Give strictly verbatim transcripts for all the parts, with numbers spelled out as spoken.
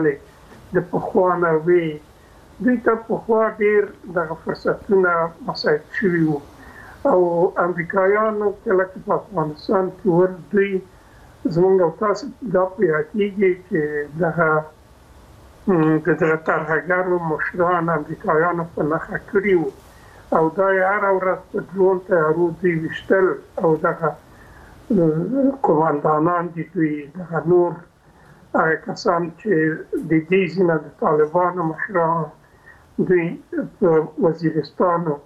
د پخوا نه وي. دوی ته پخوا ډېر دغه فرصتونه مساعد شوي وو او امریکایانو کله چې په افغانستان کې ور دوی زموږ او تاسو دا په یادېږي چې دغه د دغه ترهګرو مشران امریکایانو په نښه کړي وو او دا یې هره ورځ په ډرون تیارو دوی ویشتل او دغه قوماندانان دي دوی دغه نور هغه کسان چې د دې ځینې د طالبانو مشران دوی په وزیرستان او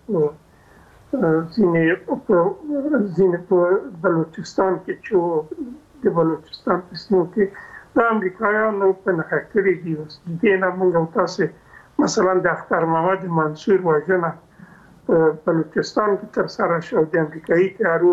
ځینې په ځینې په بلوچستان کې چې د بلوچستان په سیمو کې د امریکایانو په نښه کړي دي. اوس د دې نه موږ او تاسې مثلا د اختر محمد منصور وژنه په بلوچستان کې ترسره شوه د امریکایي تیارو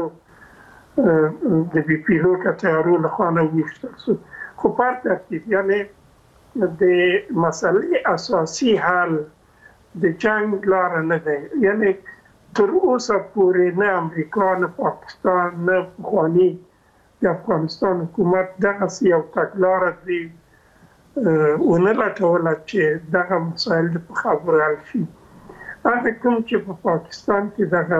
د بي پیلوټه تیارو لخوا نه وویشتل شو. خو پر ترتیب یعنې د مسلې اساسي حل د جنګ لاره نه دی. یعنې تر اوسه پورې نه امریکا نه پاکستان نه پخواني د افغانستان حکومت دغسې یو تګلاره دې ونه لټوله چې دغه مسایل په خبرو حل شي. هغه کوم چې په پاکستان کې دغه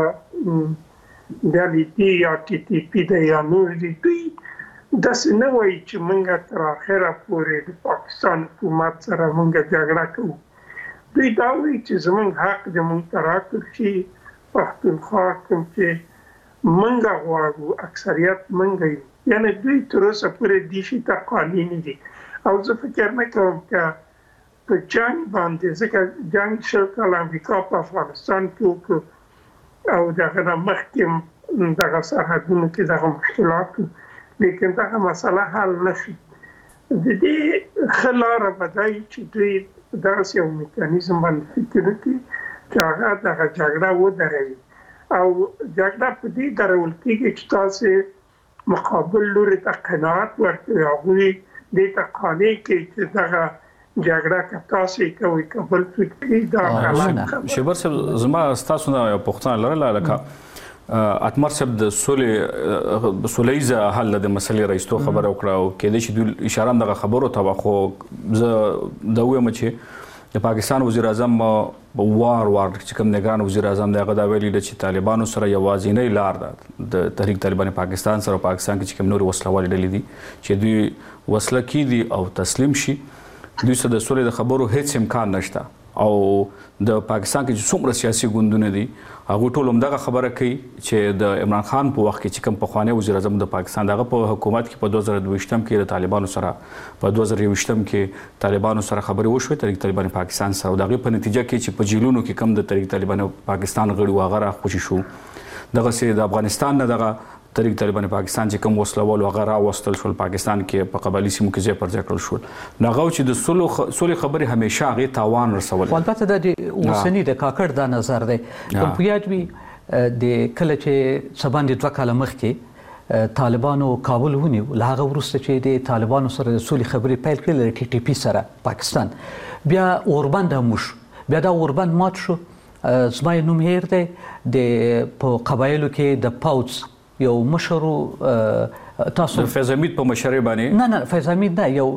ډلې دي یا ټي ټي پي دی یا نور دي دوی داسې نه وایي چې موږ تر اخره پورې د پاکستان حکومت سره موږ جګړه کوو. دوی دا وایي چې زموږ حق د موږ ته راکړل شي. پښتونخوا کوم چې موږ غواړو اکثریت موږ یو. یعنې دوی تر اوسه پورې دې شي ته قانع نه دي او زه فکر نه کوم که په جنګ باندې ځکه جنګ شل کاله امریکا په افغانستان کې وکړو او دغه نه مخکې دغه سرحدونو کې دغه مشکلات لیکن دغه مسله حل نه شي. د دې ښه لاره به دا وي چې دوی داسې یو میکانیزم باندې فکر وکړي چې هغه دغه جګړه ودروي او جګړه په دې درول کېږي چې تاسې مقابل لوري ته قناعت ورکړي هغوی دې ته قانع کړي چې دغه جګړه که تاسې کوئ که بل څوک کوي دا غلط. شیبر صاحب زما ستاسو نه یو پوښتنه لرله لکه اتمر صاحب د سولې سولیزه حل د مسلې رئیستو خبره وکړه او کېدای شي دوی اشاره هم دغه خبرو ته وه خو زه دا ووایم چې د پاکستان وزیر اعظم وار وار چې کوم نگران وزیر اعظم دی هغه دا ویلي ده چې طالبانو سره یوازینۍ لار ده د تحریک طالبان پاکستان سره پاکستان کې چې کوم نورې وسله والې ډلې دي چې دوی وسله کېږدي او تسلیم شي. دوی سره د سولې د خبرو هیڅ امکان نشته او د پاکستان کې چې څومره سیاسي ګوندونه دي هغوی ټول همدغه خبره کوي چې د عمران خان په وخت کې چې کوم پخوانی وزیر اعظم د پاکستان دغه په حکومت کې په دوه زره دویشتم کې د طالبانو سره په دوه زره یوویشتم کې طالبانو سره خبرې وشوې تحریک طالبان پاکستان سره او د هغې په نتیجه کې چې په جیلونو کې کم د تحریک طالبان پاکستان غړي وو هغه راخوشي شو. دغسې د افغانستان نه دغه تحریک طالبان پاکستان چې کوم وسله وال هغه راوستل شول پاکستان کې په قبایلي سیمو کې ځای پر ځای کړل شول نو هغه چې د سولې خبرې همیشه هغې تاوان رسولی. البته دا د اوسني د کاکړ دا نظر دی کوم په یاد وي د کله چې څه باندې دوه کاله مخکې طالبانو کابل ونیو له هغه وروسته چې د طالبانو سره د سولې خبرې پیل کړې له ټي ټي پي سره پاکستان بیا اوربند هم وشو بیا دا اوربند مات شو. زما یې نوم هیر دی د په قبایلو کې د پوځ یو مشر تاسو فیض حمید په مشرۍ باندې نه نه فیض حمید نه یو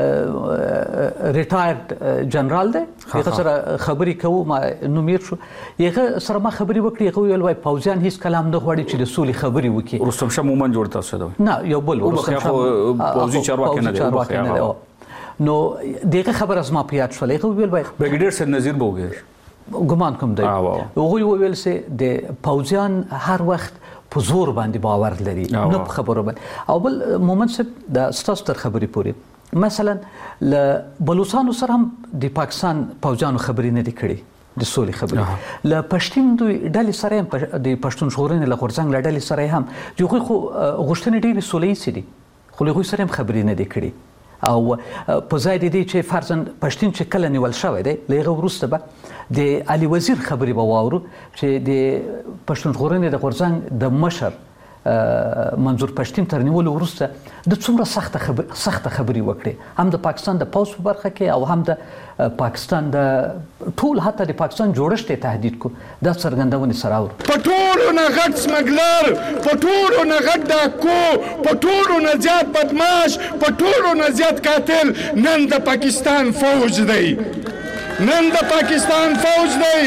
ریټایرډ جنرال دی هغه سره خبرې کوو ما نوم یې شو هغه سره ما خبرې وکړې هغه ویل وایي پوځیان هیڅ کلام نه غواړي چې د سولې خبرې وکړي. رستم شاه مومن جوړ تاسو دی نه یو بل رستم شاه پوځي چارواکی نه دی نو دغه خبره زما په یاد شوله هغه ویل وایي بریګیډیر سید نذیر به وګورئ ګمان کوم دی هغوی وویل چې د پوځیان هر وخت په زور باندې باور لري نه په خبرو باندې او بل مومن صاحب د ستاسو تر خبرې پورې مثلا له بلوچستان سره هم د پاکستان پوځیانو خبرې نه دي کړې د سولې خبرې له پښتون دوی ډلې سره هم د پښتون ژغورنې له غورځنګ له ډلې سره هم هغوی خو غوښتنې ډېرې سوله ییزې دي خو له هغوی سره هم خبرې نه دي کړې او په ځای د دې چې فرضاً پښتون چې کله نیول شوی دی له هغه وروسته به د علي وزیر خبرې به واورو چې د پښتون ژغورنې د غورځنګ د مشر منظور پښتین تر نیولو وروسته د څومره سخته خبر سخته خبرې وکړې هم د پاکستان د پوځ په برخه کې او هم د پاکستان د ټول حتی د پاکستان جوړښت ته تهدید کو د څرګندونې سره اور په ټولو نه غټ سمګلر په ټولو نه غټ ډاکو په ټولو نه زیات بدمعاش په ټولو نه زیات قاتل نن د پاکستان فوج دی نن د پاکستان فوج دی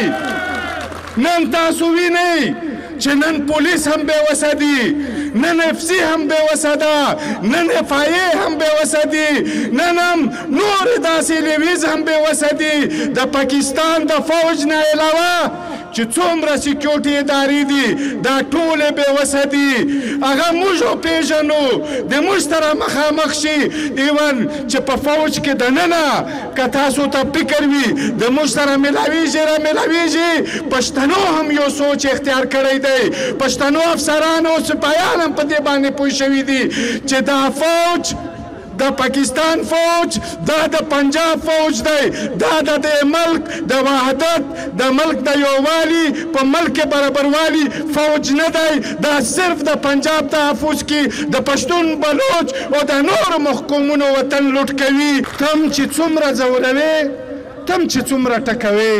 نن تاسو وینئ چې نن پولیس هم بے وسه دي نن اف سی هم بے وسه ده نن اف آی ای هم بے وسه دي نن هم نور داسې لیویز هم بے وسه دي د پاکستان د فوج نه علاوه چې څومره سکیورټي ادارې دي دا ټولې بې وسه دي هغه موږ وپېژنو د موږ سره مخامخ شي ایون چې په فوج کې دننه که تاسو ته فکر وي د موږ سره میلاویږي را میلاویږي پښتنو هم یو سوچ اختیار کړی دی پښتنو افسران او سپایان هم په دې باندې پوه شوي دي چې دا فوج د پاکستان فوج دا د پنجاب فوج دی دا د ملک د وحدت د ملک د یووالي په ملک برابروالي فوج نه دی دا صرف د پنجاب تحفظ کې د پښتون بلوچ او د نورو محکومونو وطن لوټ کوي تم چې څومره ځوروي تم چې څومره ټکوي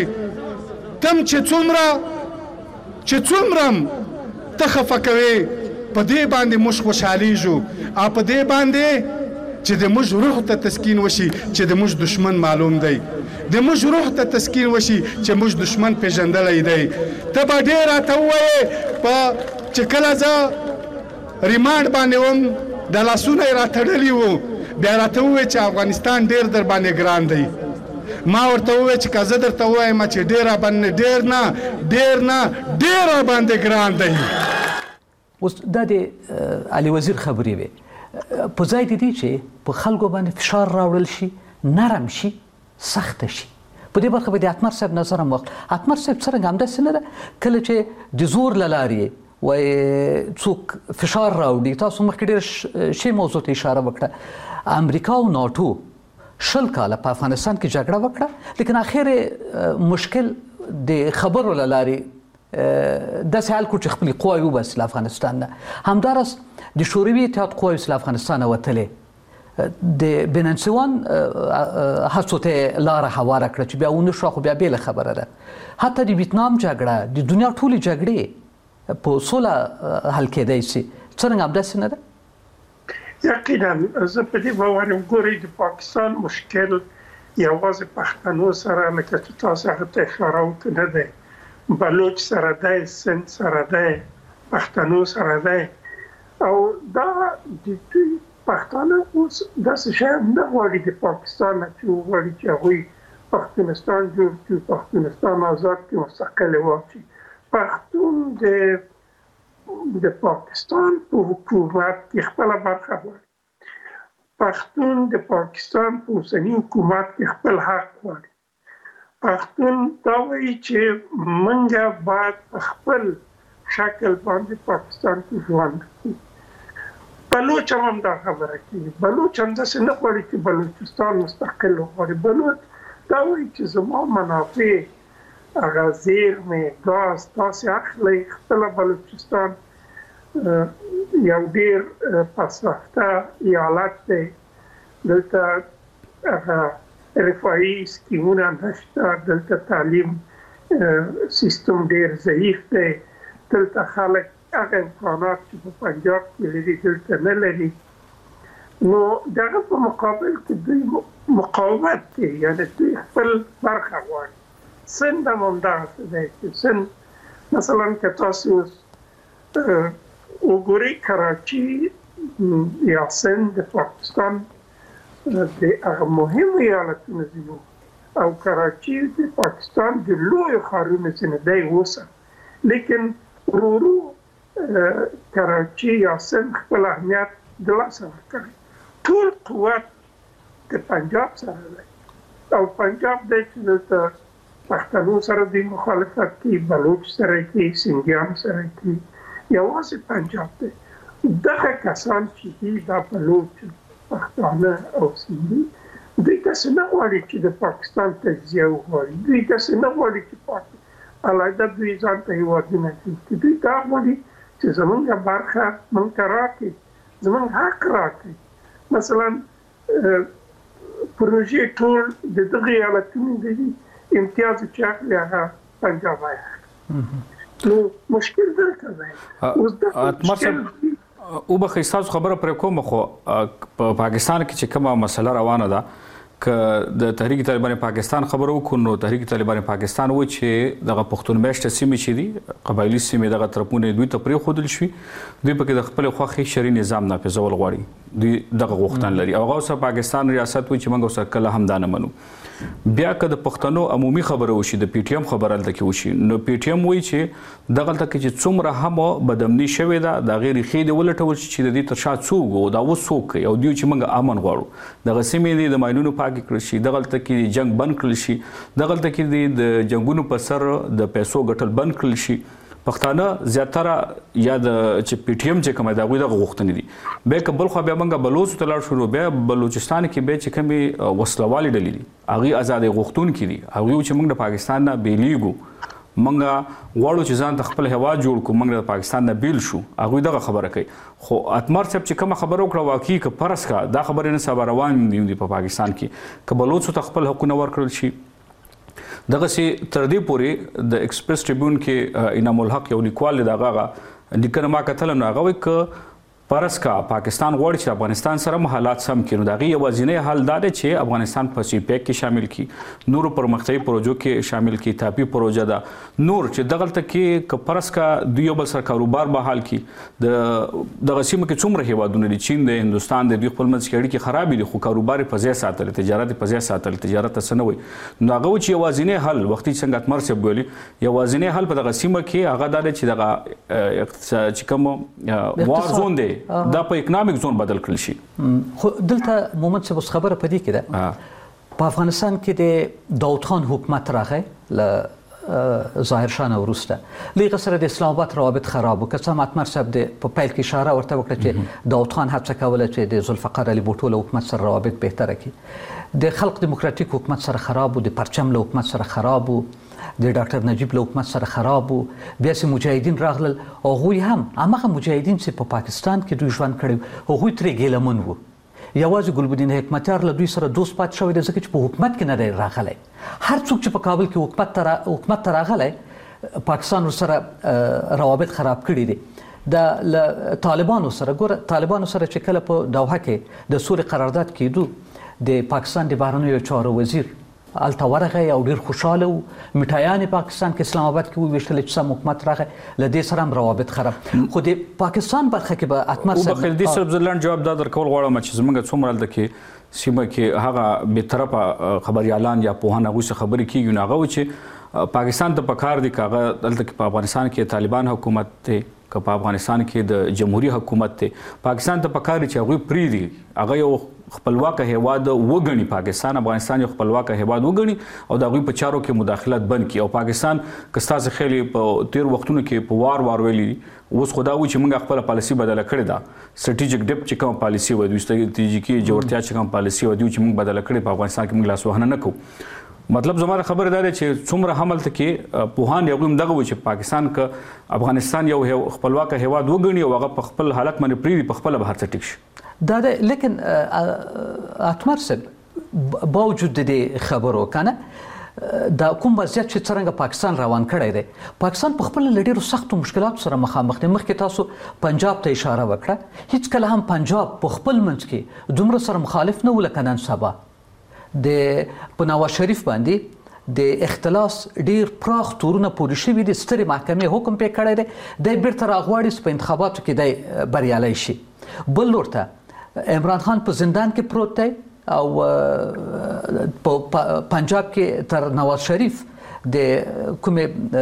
تم چې څومره چې څومره ته خفه کوي په دې باندې موږ خوشحالیږو او په دې باندې چې د موږ روح ته تسکین وشي چې د موږ دشمن معلوم دی د موږ روح ته تسکین وشي چې موږ دشمن پیژندلی دی ته به ډېر راته ووایې په چې کله زه ریمانډ باندې وم د لاسونه یې راتړلي وو بیا راته ووایې چې افغانستان ډېر در باندې ګران دی ما ورته ووایې چې که زه درته ووایم چې ډېر راباندې ډېر نه ډېر نه ډېر راباندې ګران دی اوس دا د علي وزیر خبرې وې په ځای د دې چې په خلکو باندې فشار راوړل شي نرم شي سخته شي په دې برخه به د اتمر صاحب نظر هم وخت اتمر صاحب څرنګه همداسې نه ده کله چې د زور له لارې وایي څوک فشار راوړي تاسو مخکې ډېر شی موضوع ته اشاره وکړه امریکا او ناټو شل کاله په افغانستان کې جګړه وکړه لیکن اخر مشکل د خبرو له لارې داسې حال کړو چې خپلې قواوې وباسي له افغانستان نه همداراز د شوروي اتحاد قواوې له افغانستانه وتلې د بننسوان هڅو ته لاره هواره کړه چې بیا ونه شوه خو بیا بېله خبره ده حتی د ویتنام جګړه د دنیا ټولې جګړې په سوله حل کېدی شي څرنګه همداسې نه ده یقینا زه په دې باور یم ګورئ د پاکستان مشکل یوازې پښتنو سره لکه چې تاسو هغه ته اشاره وکړه نه دی بلوچ سره دی سند سره دی پښتنو سره دی او دا د دوی پښتانه اوس داسې شی نه غواړي د پاکستان نه چې وغواړي چې هغوی پښتونستان جوړ کړي پښتونستان آزاد کړي مستقل واچي پښتون د د پاکستان په حکومت کې خپله برخه غواړي پښتون د پاکستان په اوسني حکومت کې خپل حق غواړي پښتون دا وایي چې موږ باید په خپل شکل باندې پاکستان کې ژوند وکړو بلوچ هم دا خبره کوي بلوچ هم داسې نه غواړي چې بلوچستان مستقل وغواړي بلوچ دا وایي چې زما منافع هغه زیرمې ګاز تاسې اخلئ خپله بلوچستان یو ډېر پسرفته ایالت دی دلته هغه رفاهي سکیمونه نشته دلته تعلیم سیستم ډېر ضعیف دی دلته خلک هغه امکانات چې په پنجاب کې لري دلته نه لري نو دغه په مقابل کې دوی مقاومت کوي یعنې دوی خپل برخه غواړي سند هم همدغسې دی چې سند مثلا که تاسو اوس وګورئ کراچي یا سند د پاکستان د هغه مهمو ایالتونو ځینو او کراچي د پاکستان د لویو ښارونو ځینې دی اوسه لیکن ورو ورو کراچي یا سند خپل اهمیت د لاسه ورکړی ټول قوت د پنجاب سره دی او پنجاب دی چې دلته پښتنو سره دوی مخالفت کوي بلوچ سره کوي سندیان سره کوي یوازې پنجاب دی دغه کسان چې دي دا بلوچ پښتانه او سندي دوی داسې نه غواړي چې د پاکستان تجزیه وغواړي دوی داسې نه غواړي چې علیحده دوی ځان ته هېوادونه جوړ کړي دوی دا غواړي چې زمونږ برخه مونږ ته راکړي، زمونږ حق راکړي. مثلا پروژې ټول د دغه ایالتونو د امتیاز چې اخلي هغه پنجاب ایالت. نو مشکل دلته دی. او به ستاسو خبره پرې کوم، خو په پاکستان کې چې کومه مسله روانه ده که د تحریک طالبان پاکستان خبرو وکړو، نو تحریک طالبان پاکستان و چې دغه پښتون میشته سیمې چې دي قبایلي سیمې دغه طرفونه دوی ته پرېښودل شوي، دوی پکې د خپل خوښې شرعي نظام نافذول غواړي، دوی دغه غوښتنه لري او هغه اوس پاکستان ریاست وایي چې موږ اوس کله هم دا نه منو. بیا که د پښتنو عمومي خبره وشي، د پی ټی ایم خبره هلته کې وشي، نو پی ټی ایم وایي چې دغلته کې چې څومره هم بدامني شوې ده د هغې ریښې دې ولټول شي چې د دې تر شا څوک و، دا اوس څوک کوي، او دوی چې موږ امن غواړو، دغه سیمې دې د ماینونو پاکې کړل شي، دغلته کې جنګ بند کړل شي، دغلته کې دې د جنګونو په سر د پیسو ګټل بند کړل شي. پښتانه زیاتره یا د چې پی ټی ایم چې کومه د هغوی دغه غوښتنې دي. بیا که بل خوا بیا موږ بلوڅو ته لاړ شو، بیا بلوچستان کې بیا چې کومې وسلوالې ډلې دي هغوی ازادۍ غوښتونکي دي، هغوی چې موږ د پاکستان نه بیلیږو، موږ غواړو چې ځان ته خپل هیواد جوړ کړو، موږ د پاکستان نه بیل شو، هغوی دغه خبره کوي. خو اتمر صاحب چې کومه خبره وکړه واقعي که فرض کا دا خبرې نه سبا روان دي په پاکستان کې، که بلوڅو ته خپل حقونه ورکړل شي، دغسې تر دې پورې د ایکسپریس ټریبیون کې انعام الحق یو لیکوال دی، د هغه لیکنه ما کتله، نو هغه وایي که فرض کا پاکستان غواړي چې افغانستان سره هم حالات سم کړي، نو د هغې یوازینی حل دا دی چې افغانستان په سی پیک کې شامل کړي، نورو پرمختیایي پروژو کې شامل کړي، تاپي پروژه ده، نور چې دغلته کې که فرض کا دوی یو بل سره کاروبار بحال کړي. د دغه سیمه کې څومره هیوادونه دي، چین دی، هندوستان دی، دوی خپل منځ کې اړیکې خرابې دي، خو کاروبار یې په ځای ساتلی، تجارت یې په ځای ساتلی، تجارت ته څه نه وایي. نو هغه و چې یوازینی حل وختي څنګه اتمر صاحب ویلي، یوازینی حل په دغه سیمه کې هغه دا دی چې دغه چې کوم وار زون دی دا په اکنامک زون بدل کړل شي. خو دلته مومند صاحب اوس خبره په دې کې ده، په افغانستان کې د داود خان حکومت راغی له ظاهر شاه نه وروسته، له هغه سره د اسلام آباد روابط خراب و. که څه هم اتمر صاحب په پیل کې اشاره ورته وکړه چې داود خان هڅه کوله چې د ذوالفقار علي بوټو له حکومت سره روابط بهتره کړي، د خلق دیموکراتیک حکومت سره خراب و، د پرچم له حکومت سره خراب و، د ډاکټر نجیب له حکومت سره خراب و. بیا چې مجاهدین راغلل، هغوی هم هماغه مجاهدین چې په پاکستان کې دوی ژوند کړی هغوی ترې ګیلمن وو. یوازې ګلبدین حکمتیار له دوی سره دوست پاتې شوی دی ځکه چې په حکومت کې نه دی راغلی. هر څوک چې په کابل کې حکومت ته حکومت ته راغلی، پاکستان ورسره روابط خراب کړي دي. د طالبانو سره ګوره، طالبانو سره چې کله په دوحه کې د سولې قرارداد کېدو، د پاکستان د بهرنیو چارو وزیر هلته ورغی او ډېر خوشحاله و، مټایانې پاکستان کې اسلام آباد کې وویشتل چې سم حکومت راغی، له دې سره هم روابط خراب. خو د پاکستان برخه کې به اتمر صاحب وبخښئ، دې صرف زه لنډ جواب دا درکول غواړم چې زموږ څومره هلته کې سیمه کې هغه بېطرفه خبریالان یا پوهان هغوی څه خبرې کېږي، نو هغه و چې پاکستان ته پکار دي که هغه دلته کې په افغانستان کې طالبان حکومت دی، که په افغانستان کې د جمهوریت حکومت دی، پاکستان ته پکار دي چې هغوی پرېږدي، هغه یو خپلواکه هیواد وګڼي، پاکستان افغانستان یو خپلواکه هیواد وګڼي او د هغوی په چارو کې مداخلت بند کړي. او پاکستان که ستاسو خیال په تیر وختونو کې په وار وار ویلي، اوس خو دا وایي چې موږ خپله پالیسي بدله کړې ده، سټریټیجک ډیپ چې کومه پالیسي وه، دوی ستراتیژیکي جوړتیا چې کومه پالیسي وه، دوی چې موږ بدله کړې، په افغانستان کې موږ لاسوهنه نه کوو. مطلب زما خبره دا ده چې څومره هم هلته کې پوهان یې هغوی هم دغه وایي چې پاکستان که افغانستان یو خپلواکه هیواد وګڼي او هغه په خپل حالت باندې پرېږدي، په خپله به هر څه ټیک شي. دا ده، لیکن اتمر صاحب باوجود د دې خبرو کنه دا کوم وضعیت چې څرنګه پاکستان روان کړی دی، پاکستان په خپله له ډېرو سختو مشکلاتو سره مخامخ دی. مخکې تاسو پنجاب ته اشاره وکړه، هیڅ کله هم پنجاب په خپل منځ کې دومره سره مخالف نه و لکه نن سبا. د په نواز شریف باندې د اختلاس ډیر پراخ تورونه پورې شوي دي، سترې محکمې حکم پرې کړی دی، دی بیرته راغواړي چې په انتخاباتو کې دی بریالی شي. بل لور ته عمران خان په زندان کې پروت دی او په پنجاب کې تر نواز شریف د کومې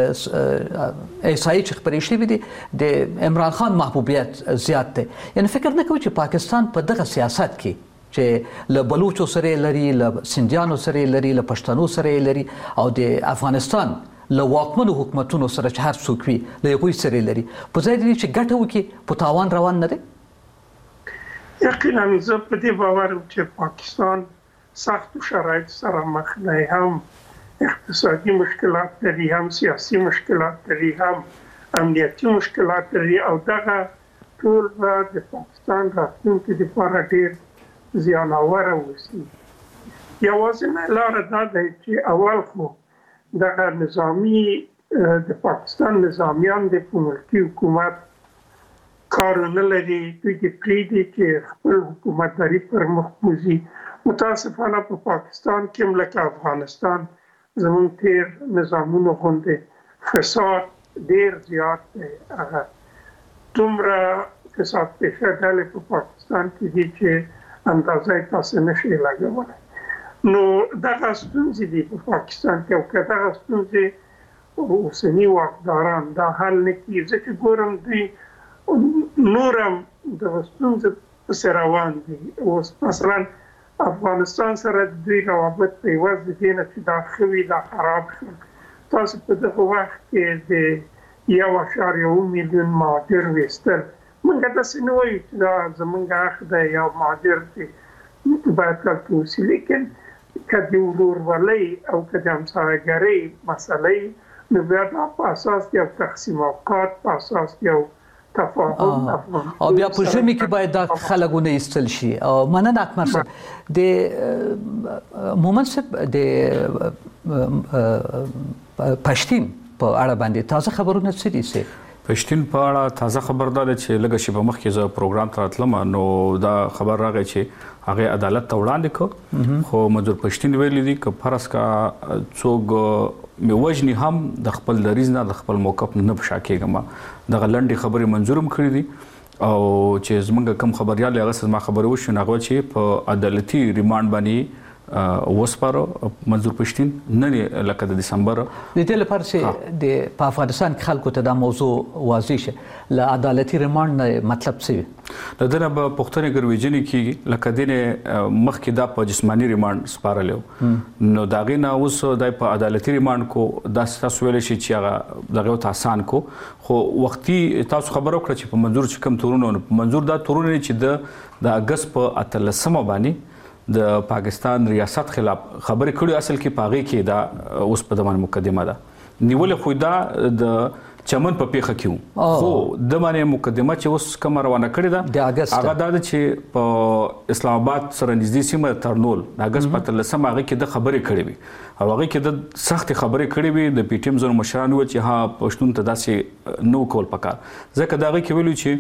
ایسایي چې خپرې شوي دي د عمران خان محبوبیت زیات دی. یعنې فکر نه کوي چې پاکستان په دغه سیاست کې چې له بلوچو سره لري، له سندیانو سره لري، له پښتنو سره لري او د افغانستان له واکمنو حکومتونو سره چې هر څوک وي له هغوی سره لري، په ځای دی چې ګټه وکړي په تاوان روان نه دی. یقینا زه په دې باور یم چې پاکستان سختو شرایطو سره مخ دی، هم اقتصادي مشکلات لري، هم سیاسي مشکلات لري، هم امنیتي مشکلات لري او دغه ټول به د پاکستان راتلونکي لپاره ډېر زیانور اوسي. یوازینۍ لاره دا ده چې اول خو دغه نظامي د پاکستان نظامیان د ملکي حکومت کار نه لري، دوی د پریږدي چې خپل حکومتداري پر مخ بوځي. متاسفانه په پاکستان کې هم لکه افغانستان زموږ تیر نظامونو غوندې فساد ډېر زیات دی. هغه دومره فساد پیشه ډلې په پاکستان کې دي چې اندازه یې تاسو نشئ لګولی. نو دغه ستونزې دي په پاکستان کې، او که دغه ستونزې اوسني واکداران دا حل نه کړي، ځکه ګورم دوی نور هم دغه ستونزې پسې روان دي. اوس مثلا افغانستان سره دوی روابط په عوض د دې نه چې دا ښه وي دا خراب شو. تاسو په دغه وخت کې د یو اعشاریه اوه میلیون مهاجر ویستل، موږ داسې نه وایو چې دا زموږ حق دی یا مهاجر دی باید هلته اوسي، لیکن که د ورورولۍ او که د همسایه‌ګرۍ مسئله نو بیا دا په اساس یو تقسیم اوقات په اساس یو تفاهم او بیا په ژمي کې باید دا خلک ونه ایستل شي. مننه اکمل صاحب. د مومن صاحب د پښتین په اړه باندې تازه خبرونه څه دي؟ پښتین په اړه تازه خبر دا ده چې لږه شیبه مخکې زه پروګرام ته راتلم نو دا خبر راغی چې هغه عدالت ته وړاندې کړ، خو منظور پښتین ویلي دي که فرض کا څوک مې وژني هم د خپل دریځ نه د خپل موقف نه په شا کېږم. دغه لنډې خبرې منظور هم کړي دي او چې زمونږ کم خبریال هغه څه ما خبرې وشو هغه چې په عدالتي ریمانډ باندې وسپارو منظور پښتین نه لکه د دسمبر. د دې لپاره چې د په افغانستان کې خلکو ته دا موضوع واضح شي له عدالتي ریمانډ نه مطلب څه وي؟ د دې نه به پوښتنې ګرویجنې کېږي لکه د مخکې دا په جسماني ریمانډ سپارلی نو د هغې نه اوس دا په عدالتي ریمانډ کو داسې تاسو ویلی شي چې هغه دغه ورته اسان کو، خو وختي تاسو خبره وکړه چې په منظور چې کوم تورونه منظور دا تورونه چې د د اګست په اتلسمه باندې د پاکستان ریاست خلاف خبرې کړي، اصل کې پاغې کې دا اوس په دمن مقدمه ده نیولې، خو دا د چمن په پیخه کې خو د باندې مقدمه چې اوس کوم روانه کړې ده هغه دا چې په اسلام آباد سره نږدې سیمه ترنول د اګست په اتلسمه هغه کې د خبرې کړې وي او هغه کې د سخت خبرې کړې وي. د پی ټی ایم زونو مشران و چې ها پښتون ته داسې نو کول پکار، ځکه دا هغه کې ویلو چې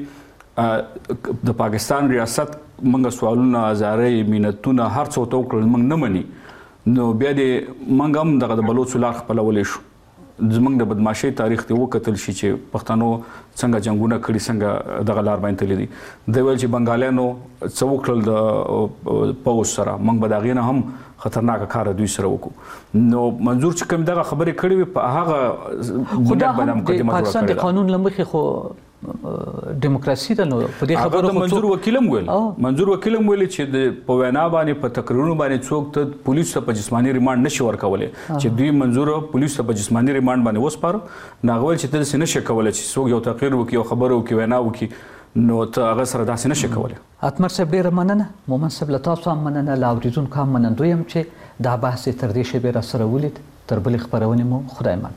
د پاکستان ریاست منګه سوالونه ازارې مینتونه هر څه تو کړل منګ نه مني نو بیا دې منګ هم دغه د بلوچ لار خپلولې شو. زمنګ د بدمعشي تاریخ ته وکتل شي چې پښتنو څنګه جنگونه کړي څنګه دغه لار باندې تللی دي. د ویل چې بنگالیانو څو کړل د پوس سره منګ بداغې نه هم خطرناک کار دوی سره وکړو. نو منظور چې کوم دغه خبرې کړې وي په هغه بنیاد باندې مقدمه جوړه پاکستان د قانون لمخې خو دیموکراسي ده نو په دې خبرو منظور وکیلم ویل منظور وکیلم ویل چې د په وینا باندې په تقریرونو باندې څوک ته پولیس ته په جسماني ریمانډ نشي ورکولای چې دوی منظور پولیس ته په جسماني ریمانډ باندې وسپارو ناغول چې تاسو نشي کولای چې څوک یو تقریر وکي او خبرو وکي وینا وکي نو ته هغه سره داسې نشي کولای. اتمر صاحب ډیره مننه، مومن صاحب له تاسو هم مننه، له اورېدونکو هم منندوی یم چې دا بحث تر دې شیبې را سره ولید. تر بلې خپرونې مو خدای مان.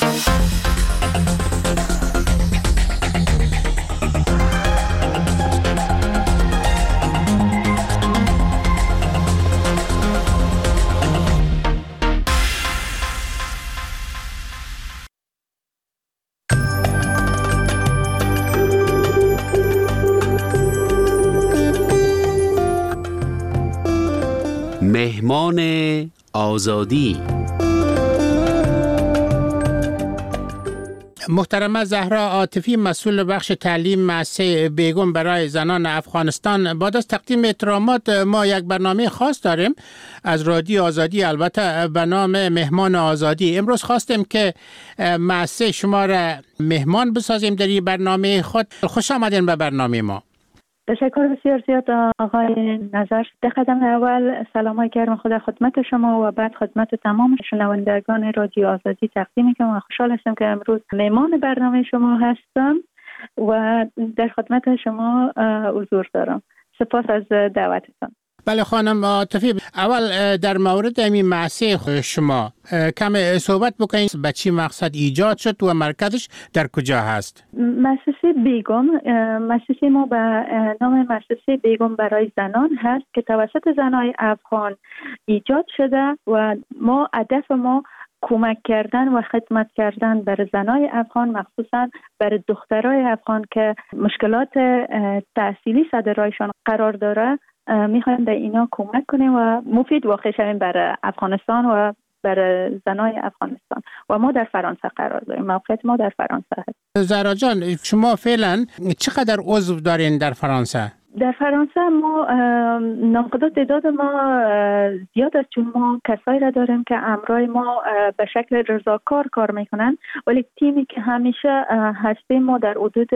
مهمان آزادی. محترمه زهرا عاطفی مسئول بخش تعلیم مؤسسه بیگم برای زنان افغانستان، بعد از تقدیم احترامات ما یک برنامه خاص داریم از رادیو آزادی، البته به نام مهمان آزادی. امروز خواستیم که مؤسسه شما را مهمان بسازیم در این برنامه خود. خوش آمدین به برنامه ما. تشکر بسیار زیاد آقای نظر. در قدم اول سلام گرم خدا خدمت شما و بعد خدمت تمام شنوندگان رادیو آزادی تقدیم می‌کنم و خوشحال هستم که امروز مهمان برنامه شما هستم و در خدمت شما حضور دارم. سپاس از دعوتتان. بله خانم عاطفی، اول در مورد این مؤسسه شما کم صحبت بکنید، به چی مقصد ایجاد شد و مرکزش در کجا هست؟ مؤسسه بیگم، مؤسسه ما به نام مؤسسه بیگم برای زنان هست که توسط زنای افغان ایجاد شده و ما هدف ما کمک کردن و خدمت کردن بر زنای افغان، مخصوصا بر دخترای افغان که مشکلات تحصیلی سر راهشان قرار داره. میخوایم به اینا کمک کنیم و مفید واقع شویم بر افغانستان و بر زنای افغانستان. و ما در فرانسه قرار داریم، موقعیت ما در فرانسه هست. زهرا جان، شما فعلا چقدر عضو دارین در فرانسه؟ در فرانسه ما ناقضات تعداد ما زیاد است، چون ما کسایی را داریم که امرای ما به شکل رضاکار کار میکنن، ولی تیمی که همیشه هستیم ما در حدود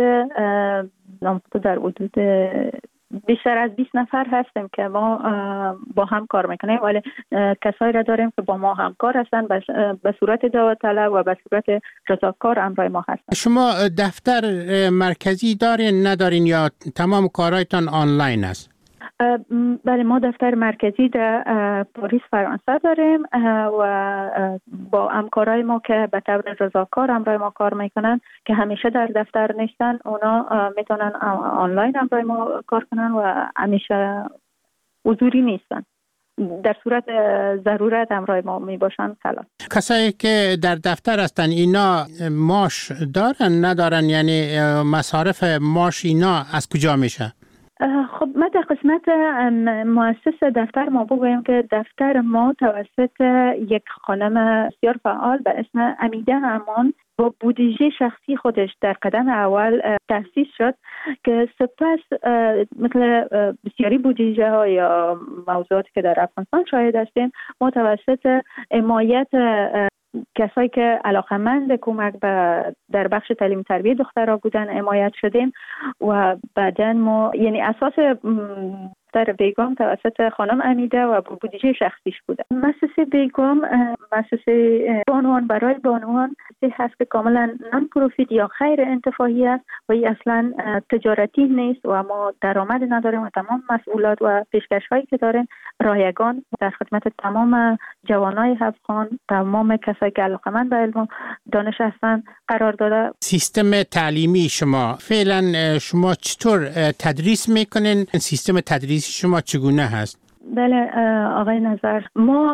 در حدود بیشتر از بیست نفر هستیم که ما با هم کار میکنیم، ولی کسایی را داریم که با ما همکار هستن به صورت داوطلب و به صورت رضاکار امرای ما هستن. شما دفتر مرکزی دارین ندارین یا تمام کارهایتان آنلاین است؟ بله، ما دفتر مرکزی در پاریس فرانسه داریم و با همکارای ما که به طور رضاکار همراه ما کار میکنن که همیشه در دفتر نیستن، اونا میتونن آنلاین همراه ما کار کنن و همیشه حضوری نیستن. در صورت ضرورت همراه ما می باشن خلاص. کسایی که در دفتر هستن اینا معاش دارن ندارن؟ یعنی مصارف معاش اینا از کجا میشه؟ خب ما در قسمت مؤسس دفتر ما بگویم که دفتر ما توسط یک خانم بسیار فعال به اسم امیده امان با بودجه شخصی خودش در قدم اول تأسیس شد که سپس مثل بسیاری بودجه ها یا موضوعاتی که در افغانستان شاهد هستیم، ما توسط حمایت کسایی که علاقمند کمک به در بخش تعلیم تربیت دخترها بودن حمایت شدیم و بعداً ما یعنی اساس در بیگم توسط خانم امیده و بودجه شخصیش بوده. مؤسسه بیگم مؤسسه بانوان برای بانوان هست که کاملا نان پروفیت یا غیر انتفاعی است و این اصلا تجارتی نیست و ما درآمد نداریم و تمام مسئولات و پیشکش هایی که داریم رایگان در خدمت تمام جوانای افغان، تمام کسایی که علاقمند به علم و دانش هستند قرار داده. سیستم تعلیمی شما فعلا شما چطور تدریس میکنین؟ سیستم تدریس شما چگونه هست؟ بله آقای نظر، ما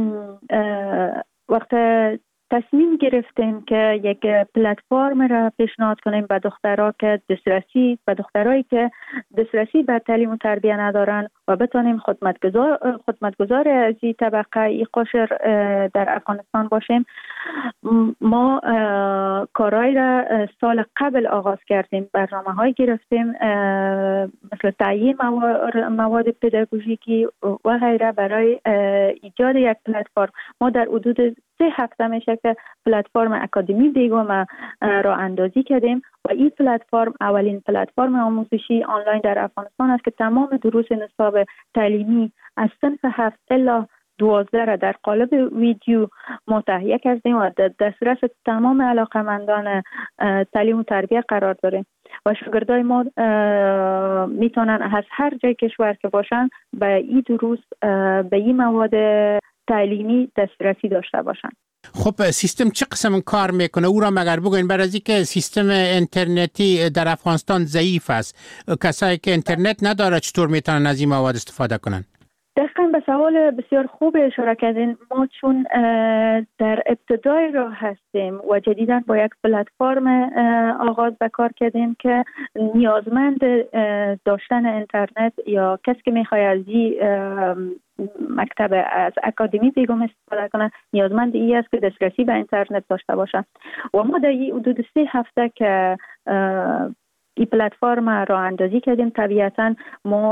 وقت تصمیم گرفتیم که یک پلتفرم را پیشنهاد کنیم به دخترها که دسترسی به دخترایی که دسترسی به تعلیم و تربیت ندارن و بتونیم خدمتگزار خدمتگزار از این طبقه ای قشر در افغانستان باشیم. ما کارهای را سال قبل آغاز کردیم، برنامه های گرفتیم مثل تعیین مواد پداگوژیکی و غیره برای ایجاد یک پلتفرم. ما در حدود سه هفته میشه که پلتفرم اکادمی بیگم را اندازی کردیم و این پلتفرم اولین پلتفرم آموزشی آنلاین در افغانستان است که تمام دروس نصاب تعلیمی از صنف هفت الی دوازده را در قالب ویدیو ما تهیه کردیم و در دسترس تمام علاقمندان تعلیم و تربیت قرار داریم و شاگردای ما میتونن از هر جای کشور که باشن به این دروس به این مواد تعلیمی دسترسی داشته باشن. خب سیستم چه قسم کار میکنه؟ او را مگر بگوین، برای از اینکه سیستم اینترنتی در افغانستان ضعیف است، کسایی که اینترنت نداره چطور میتونن از این مواد استفاده کنن؟ دقیقاً به سوال بسیار خوب اشاره کردین. ما چون در ابتدای راه هستیم و جدیداً با یک پلتفرم آغاز به کار کردیم که نیازمند داشتن اینترنت یا کسی که میخواد از این مکتب از اکادمی بیگم استفاده کنه نیازمند این است که دسترسی به اینترنت داشته باشن و ما در این حدود سه هفته که این پلتفرم را اندازی کردیم، طبیعتاً ما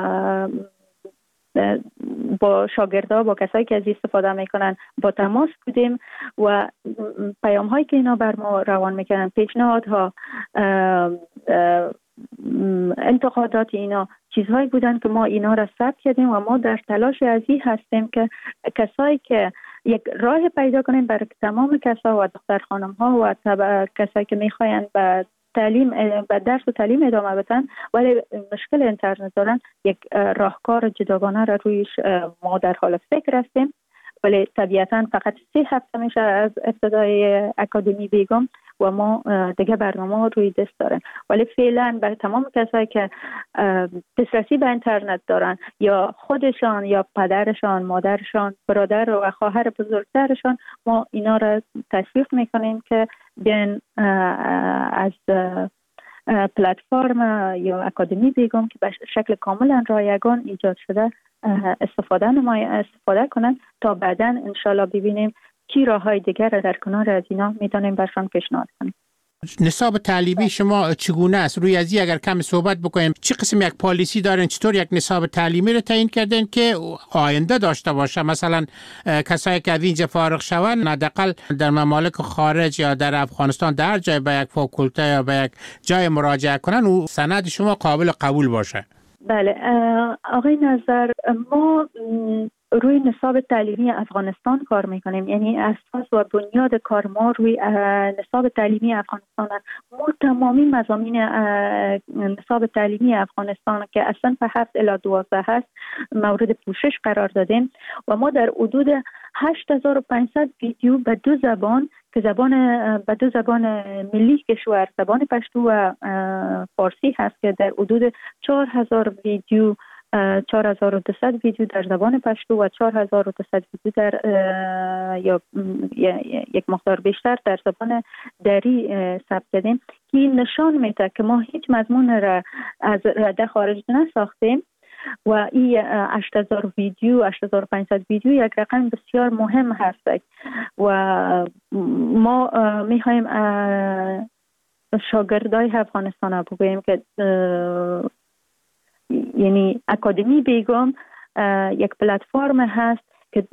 با شاگردها، با کسایی که از استفاده میکنن با تماس بودیم و پیام هایی که اینا بر ما روان میکنن، پیشنهادها، انتقادات اینا چیزهایی بودن که ما اینا را ثبت کردیم و ما در تلاش از این هستیم که کسایی که یک راه پیدا کنیم برای تمام کسا و دختر خانم ها و کسایی که میخواین به تعلیم به درس و تعلیم ادامه بدن، ولی مشکل اینترنت دارن. یک راهکار جداگانه را رویش ما در حال فکر هستیم، ولی طبیعتا فقط سه هفته میشه از ابتدای اکادمی بیگم و ما دیگه برنامه روی دست دارن. ولی فعلا برای تمام کسایی که دسترسی به اینترنت دارن، یا خودشان یا پدرشان، مادرشان، برادر و خواهر بزرگترشان، ما اینا را تشویق میکنیم که بیان از پلتفرم یا اکادمی بیگم که به شکل کاملا رایگان ایجاد شده استفاده نمای استفاده کنن، تا بعدا انشالله ببینیم چی راههای دیگر را در کنار از اینا میتونیم برشان پیشنهاد کنیم. نصاب تعلیمی شما چگونه است؟ روی ازی اگر کم صحبت بکنیم، چه قسم یک پالیسی دارین؟ چطور یک نصاب تعلیمی رو تعیین کردین که آینده داشته باشه؟ مثلا کسایی که از اینجا فارغ شون، حداقل در ممالک خارج یا در افغانستان در جای به یک فاکولته یا به یک جای مراجعه کنن، و سند شما قابل قبول باشه. بله آقای نظر، ما روی نصاب تعلیمی افغانستان کار میکنیم، یعنی اساس و بنیاد کار ما روی نصاب تعلیمی افغانستان است. ما تمامی مضامین نصاب تعلیمی افغانستان که اصلا به هفت الی دوازده هست مورد پوشش قرار دادیم و ما در حدود هشت هزار و پانصد ویدیو به دو زبان که زبان به دو زبان ملی کشور، زبان پشتو و فارسی هست، که در حدود چهار هزار ویدیو چهار هزار و دویست ویدیو در زبان پشتو و چهار هزار و دویست ویدیو در یا یک مقدار بیشتر در زبان دری ثبت کردیم، که نشان میده که ما هیچ مضمون را از رده خارج نساختیم و این هشت هزار ویدیو هشت هزار و پانصد ویدیو یک رقم بسیار مهم هست و ما میخوایم شاگردای افغانستان بگوییم که یعنی اکادمی بیگم یک پلتفرم هست که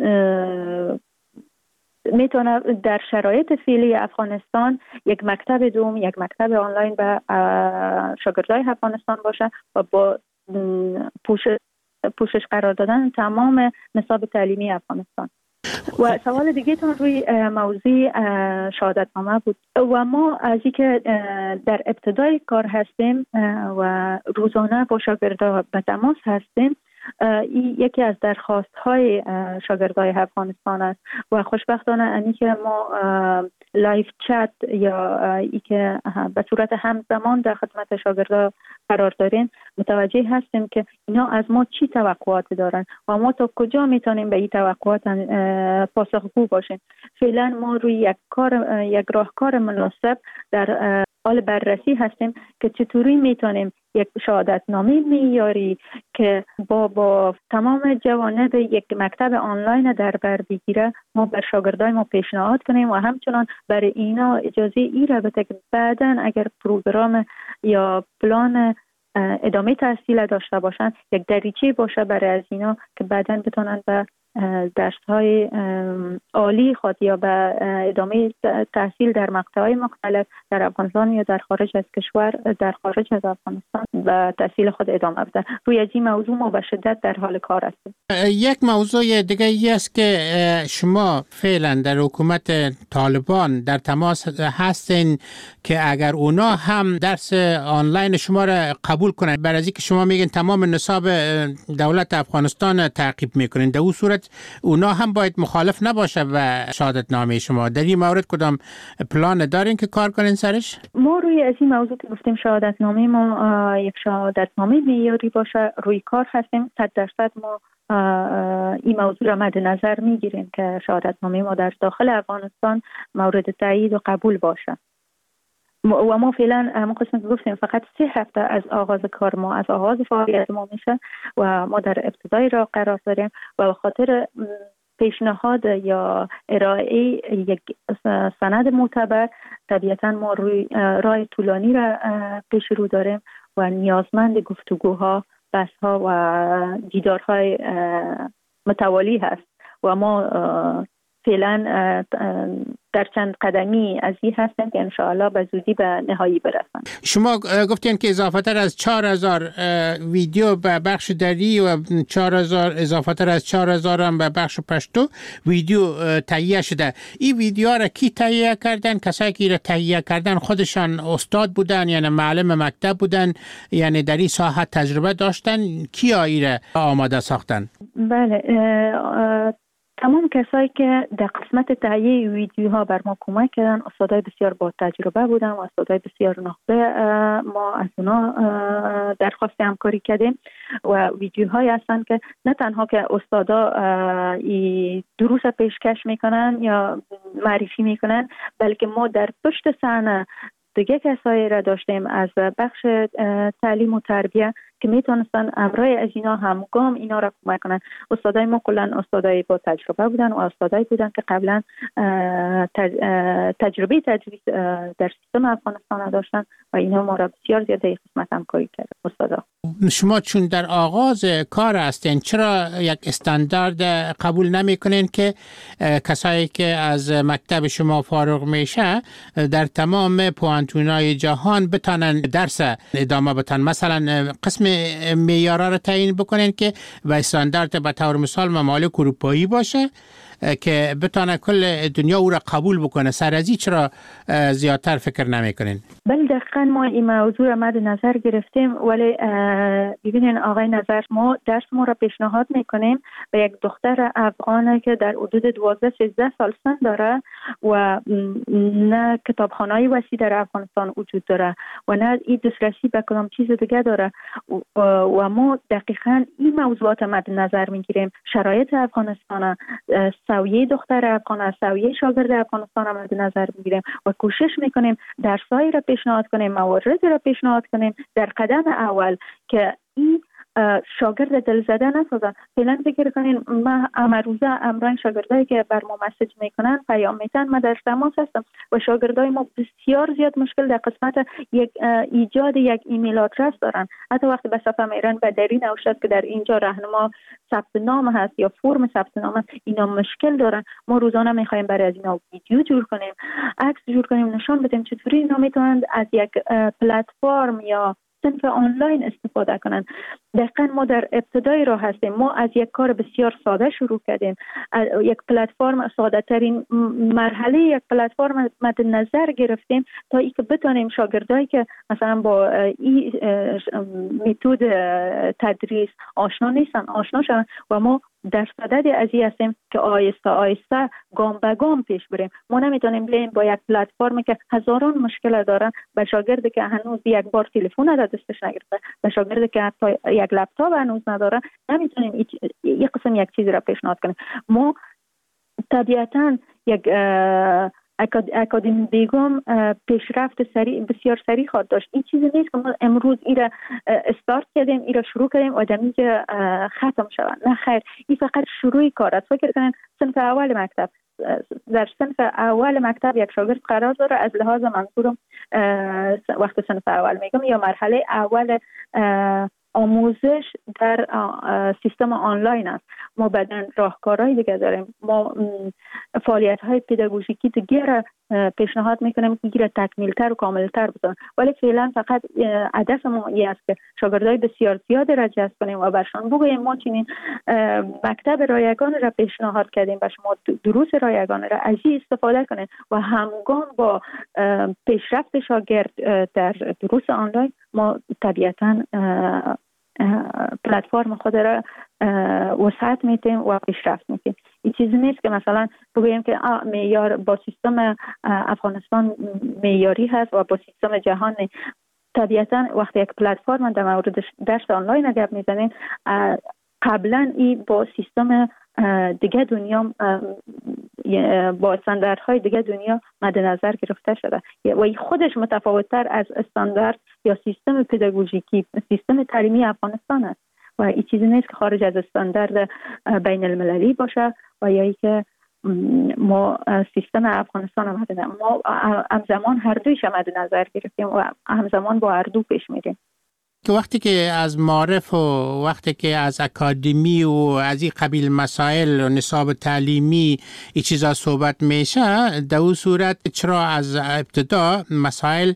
میتونه در شرایط فعلی افغانستان یک مکتب دوم، یک مکتب آنلاین به شاگردای افغانستان باشه و با پوشش پوشش قرار دادن تمام نصاب تعلیمی افغانستان. و سوال دیگه تون روی موضوع شهادتنامه بود و ما از اینکه در ابتدای کار هستیم و روزانه با شاگردان به تماس هستیم، این یکی از درخواست های شاگردای افغانستان است و خوشبختانه اینی که ما لایف چت یا ای که به صورت همزمان در خدمت شاگردان قرار داریم متوجه هستیم که اینا از ما چی توقعات دارن و ما تا کجا میتونیم به این توقعات پاسخگو باشیم. فعلا ما روی یک کار یک راهکار مناسب در حال بررسی هستیم که چطوری میتونیم یک شهادتنامه معیاری که با با تمام جوانب یک مکتب آنلاین در بر بگیره ما بر شاگردای ما پیشنهاد کنیم و همچنان برای اینا اجازه ای را بده که بعداً اگر پروگرام یا پلان ادامه تحصیل داشته باشن یک دریچه باشه برای از اینا که بعداً بتونن به درس‌های عالی خود یا به ادامه تحصیل در مقطع‌های مختلف در افغانستان یا در خارج از کشور در خارج از افغانستان و تحصیل خود ادامه بدن. روی از این موضوع ما به شدت در حال کار هستیم. یک موضوع دیگه ای است که شما فعلا در حکومت طالبان در تماس هستین که اگر اونا هم درس آنلاین شما را قبول کنن، برای اینکه شما میگین تمام نصاب دولت افغانستان تعقیب میکنین، در اون صورت اونا هم باید مخالف نباشه و شهادتنامه شما. در این مورد کدام پلان دارین که کار کنین سرش؟ ما روی از این موضوع که گفتیم شهادتنامه ما یک شهادتنامه معیاری باشه روی کار هستیم. صد درصد ما این موضوع را مد نظر میگیریم که شهادتنامه ما در داخل افغانستان مورد تایید و قبول باشه و ما فعلا ما قسمت گفتیم فقط سه هفته از آغاز کار ما از آغاز فعالیت ما میشه و ما در ابتدای راه قرار داریم و به خاطر پیشنهاد یا ارائه یک سند معتبر طبیعتا ما روی راه طولانی را پیش رو داریم و نیازمند گفتگوها، بحث‌ها و دیدارهای متوالی هست و ما فعلا در چند قدمی از این هستن که انشاءالله به زودی به نهایی برسن. شما گفتین که اضافه تر از چهار هزار ویدیو به بخش دری و چهار هزار اضافه تر از چهار هزار هم به بخش پشتو ویدیو تهیه شده. این ویدیو را کی تهیه کردن؟ کسایی که را تهیه کردن خودشان استاد بودن یعنی معلم مکتب بودن یعنی در این ساحه تجربه داشتن؟ کی آیی را آماده ساختن؟ بله تمام کسایی که در قسمت تهیه ویدیوها بر ما کمک کردن استادای بسیار با تجربه بودن و استادای بسیار نخبه. ما از اونا درخواست همکاری کردیم و ویدیوهایی هستن که نه تنها که استادا دروس پیشکش میکنن یا معرفی میکنن، بلکه ما در پشت صحنه دیگه کسایی را داشتیم از بخش تعلیم و تربیه که میتونستن امرای از اینا همگام اینا را کمک کنن. استادای ما کلن استادای با تجربه بودن و استادایی بودن که قبلا تجربه تدریس در سیستم افغانستان داشتن و اینا ما را بسیار زیاد در قسمت همکاری کرد. استادا شما چون در آغاز کار هستین چرا یک استاندارد قبول نمی کنین که کسایی که از مکتب شما فارغ میشه در تمام پوانتونای جهان بتانن درس ادامه بدن؟ مثلا قسم معیارا رو تعیین بکنین که و استاندارد به طور مثال ممالک اروپایی باشه که بتونه کل دنیا او را قبول بکنه. سر از این چرا زیادتر فکر نمی کنین؟ بله دقیقاً ما این موضوع را مد نظر گرفتیم، ولی ببینین آقای نظر، ما درس ما را پیشنهاد میکنیم به یک دختر افغانه که در حدود دوازده سیزده سال سن داره و نه کتابخانه‌ای وسیع در افغانستان وجود داره و نه این دسترسی به کدام چیز دیگه داره و ما دقیقاً این موضوعات مد نظر میگیریم. شرایط افغانستان، سویه دختر افغان، سویه شاگرد افغانستان را مد نظر میگیریم و کوشش میکنیم درسایی را پیشنهاد کنیم، مواردی را پیشنهاد کنیم در قدم اول که این شاگرد دلزده نسازن. فعلا فکر کنین ما امروزه امران شاگردایی که بر ما مسیج میکنن پیام میتن، ما در تماس هستم و شاگردای ما بسیار زیاد مشکل در قسمت یک ایجاد یک ایمیل آدرس دارن. حتی وقتی به صفحه میرن به دری نوشته که در اینجا راهنما ثبت نام هست یا فرم ثبت نام هست، اینا مشکل دارن. ما روزانه میخوایم برای از اینا ویدیو جور کنیم، عکس جور کنیم، نشان بدیم چطوری اینا میتونن از یک پلتفرم یا صنف آنلاین استفاده کنند. دقیقاً ما در ابتدای راه هستیم. ما از یک کار بسیار ساده شروع کردیم، یک پلتفرم ساده ترین مرحله یک پلتفرم مد نظر گرفتیم تا ای که بتونیم شاگردایی که مثلا با این متد تدریس آشنا نیستن آشنا شون و ما در صدد از این هستیم که آیسته آیسته گام به گام پیش بریم. ما نمیتونیم بریم با یک پلتفرمی که هزاران مشکل داره به شاگردی که هنوز یک بار تلفن را دستش نگرفته، به شاگردی که حتی یک لپتاپ هنوز نداره، نمیتونیم یک قسم یک چیزی را پیشنهاد کنیم. ما طبیعتاً یک اکادمی بیگم پیشرفت سریع بسیار سریع خواهد داشت. این چیزی نیست که ما امروز ایره استارت کردیم، ایره شروع کردیم و دمیجه ختم شود. نه خیر، این فقط شروعی کار است. فکر کنین صنف اول مکتب، در صنف اول مکتب یک شاگرد قرار داره، از لحاظ منظورم وقت صنف اول میگم یا مرحله اول آموزش در سیستم آنلاین است. ما بعدن راهکارهای دیگه داریم، ما فعالیت های پداگوژیکی دیگه را پیشنهاد میکنیم که دیگه تکمیلتر و کاملتر بکنن، ولی فعلا فقط هدف ما این است که شاگردای بسیار زیاد را جذب کنیم و برشان بگوییم ما چنین مکتب رایگان را پیشنهاد کردیم و شما دروس رایگان را از این استفاده کنین و همگام با پیشرفت شاگرد در دروس آنلاین ما طبیعتاً پلتفرم خود را وسعت میتیم و پیشرفت میتیم. این چیزی نیست که مثلا بگوییم که معیار با سیستم افغانستان معیاری هست و با سیستم جهانی. طبیعتاً وقتی یک پلتفرم در مورد درس آنلاین گپ میزنیم، قبلا این با سیستم دیگه دنیا با استانداردهای دیگه دنیا مد نظر گرفته شده و این خودش متفاوت‌تر از استاندارد یا سیستم پداگوژیکی سیستم تعلیمی افغانستان است و این چیزی نیست که خارج از استاندارد بین المللی باشه و یا ای که ما سیستم افغانستان مد نظر ما همزمان هر دویش مد نظر گرفتیم و همزمان با هر دو پیش میریم. که وقتی که از معارف و وقتی که از اکادمی و از این قبیل مسائل و نصاب تعلیمی این چیزا صحبت میشه، در اون صورت چرا از ابتدا مسائل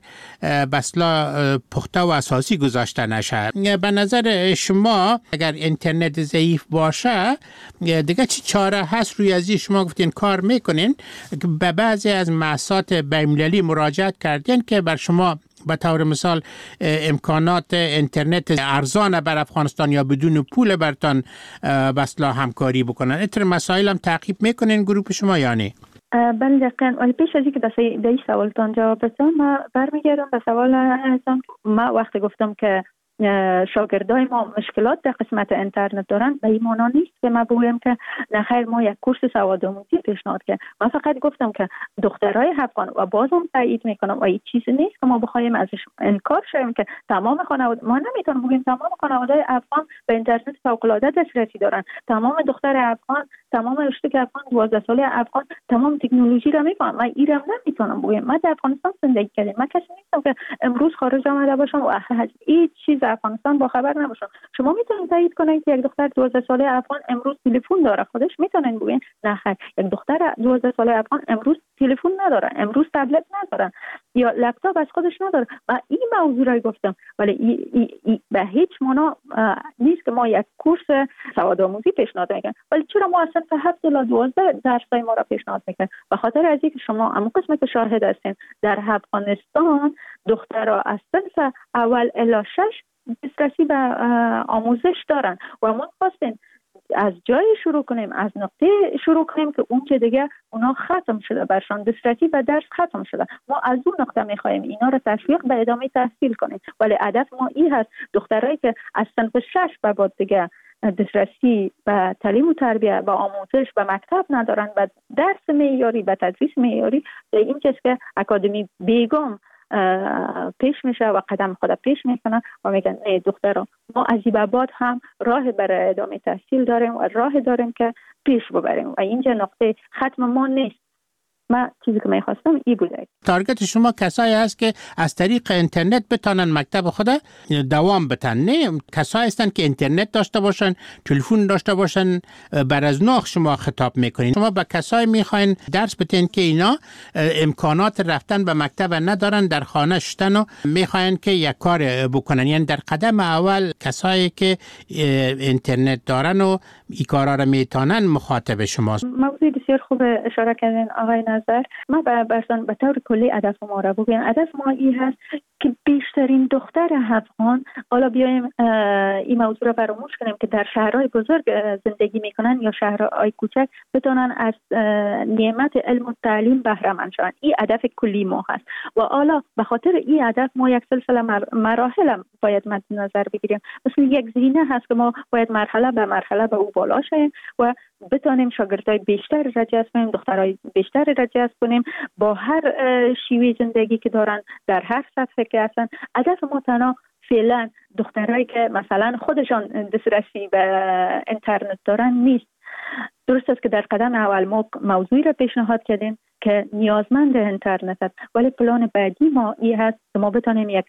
بسلا پخته و اساسی گذاشته نشه؟ به نظر شما اگر اینترنت ضعیف باشه دیگه چی چاره هست روی ازی؟ شما گفتین کار میکنین، به بعضی از مؤسسات بین‌المللی مراجعت کردین که بر شما به طور مثال امکانات اینترنت ارزان بر افغانستان یا بدون پول برتان بسلا همکاری بکنن. اینطور مسائل هم تعقیب میکنین گروه شما یا نه؟ بله دقیقاً. ولی پیش از اینکه به این سوالتان جواب بدم، ما برمیگردم به سوال ازم. ما وقتی گفتم که شاگردای ما مشکلات در قسمت اینترنت دارن، به این معنا نیست که ما بگویم که نخیر ما یک کورس سواد آموزی پیشنهاد کردیم. من فقط گفتم که دخترای افغان و بازم تایید میکنم و این چیزی نیست که ما بخوایم ازش انکار شیم که تمام خانواده، ما نمیتونیم بگیم تمام خانواده افغان به اینترنت فوق العاده دسترسی دارن، تمام دختر افغان، تمام اشتک افغان، دوازده ساله افغان تمام تکنولوژی را میفهمن. من ایران نمیتونم بگم. من در افغانستان زندگی کردم، من کسی نیستم که امروز خارج آمده باشم و هیچ چیز افغانستان با خبر نباشم. شما میتونید تایید کنید که یک دختر دوازده ساله افغان امروز تلفن داره، خودش میتونین بگین نه خیر یک دختر دوازده ساله افغان امروز تلفن نداره، امروز تبلت نداره یا لپتاپ از خودش نداره. و این موضوع را گفتم، ولی ای ای ای به هیچ معنا نیست که ما یک کورس سواد آموزی پیشنهاد میکنیم. ولی چرا ما اصلا تا هفت تا دوازده درسای ما را پیشنهاد میکنیم؟ به خاطر از اینکه شما هم قسمت که شاهد هستین در افغانستان دخترها از صنف اول الی شش دسترسی به آموزش دارن و ما خواستیم از جای شروع کنیم، از نقطه شروع کنیم که اون که دیگه اونا ختم شده، برشان دسترسی به درس ختم شده. ما از اون نقطه میخوایم اینا رو تشویق به ادامه تحصیل کنیم. ولی هدف ما این هست دخترایی که از صنف شش به بعد دیگه دسترسی به تعلیم و تربیت، به آموزش، به مکتب ندارن، به درس معیاری، به تدریس معیاری، به این چیز که اکادمی بیگم پیش میشه و قدم خود پیش میکنن و میگن ای دختران ما از این بعد هم راه برای ادامه تحصیل داریم و راه داریم که پیش ببریم و اینجا نقطه ختم ما نیست. من چیزی که میخواستم ای بوده. تارگت شما کسایی هست که از طریق اینترنت بتانن مکتب خود دوام بتن، نه کسایی هستن که اینترنت داشته باشن، تلفن داشته باشن. بر از نوع شما خطاب میکنین. شما به کسایی میخواین درس بتین که اینا امکانات رفتن به مکتب ندارن، در خانه شدن و میخواین که یک کار بکنن. یعنی در قدم اول کسایی که اینترنت دارن و این کارا رو میتونن مخاطب شماست. موضوع بسیار خوب اشاره کردین آقای نظر. ما برسان به طور کلی هدف ما را بگیم. هدف ما این هست که بیشترین دختر افغان، حالا بیایم این موضوع را فراموش کنیم که در شهرهای بزرگ زندگی میکنن یا شهرهای کوچک، بتونن از نعمت علم و تعلیم بهره مند شوند. این هدف کلی ما هست و حالا به خاطر این هدف ما یک سلسله مراحل هم باید مد نظر بگیریم. مثل یک زینه هست که ما باید مرحله به مرحله به او بالا شیم و بتونیم شاگردای بیشتر را جذب کنیم، دخترای بیشتر را جذب کنیم با هر شیوه زندگی که دارن، در هر سطح که هستن. هدف ما تنها فعلا دخترایی که مثلا خودشان دسترسی به اینترنت دارن نیست. درست است که در قدم اول ما موضوعی را پیشنهاد کردیم که نیازمند اینترنت است، ولی پلان بعدی ما این هست که ما بتونیم یک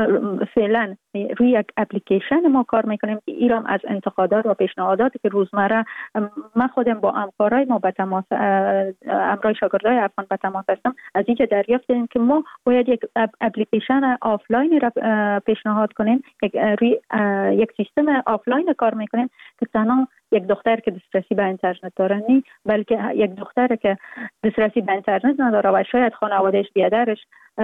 فعلا روی یک اپلیکیشن ما کار میکنیم که ایران از انتقادات و پیشنهاداتی که روزمره ما خودم با همکارای ما به تماس، همراه شاگردای افغان به تماس هستم، از اینکه دریافت کردیم که ما باید یک اپلیکیشن آفلاین را پیشنهاد کنیم، یک روی یک سیستم آفلاین کار میکنیم که تنها یک دختر که دسترسی به اینترنت داره نی، بلکه یک دختر که دسترسی به اینترنت نداره و شاید خانوادهش، بیادرش،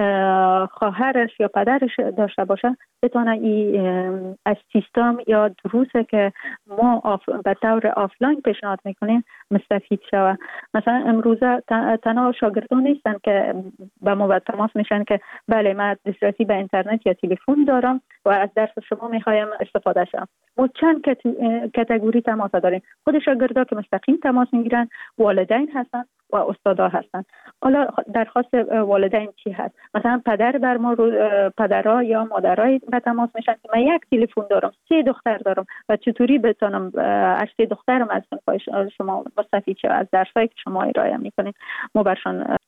خواهرش یا پدرش داشته باشه، بتونه ای از سیستم یا دروسی که ما آف... به طور آفلاین پیشنهاد میکنیم مستفید شوه. مثلا امروزه تنها شاگردان نیستن که به ما تماس میشن که بله من دسترسی به اینترنت یا تلفن دارم و از درس شما میخوایم استفاده شم. ما چند کاتگوری تماس داریم. خود شاگردا که مستقیم تماس میگیرن، والدین هستن و استادا هستن. حالا درخواست والدین چی هست؟ مثلا پدر بر ما رو پدرها یا مادرای به تماس میشن که من یک تلفن دارم، سه دختر دارم و چطوری بتونم از سه دخترم از شما مستفید شم، از درسایی که شما ارائه میکنین. ما برشان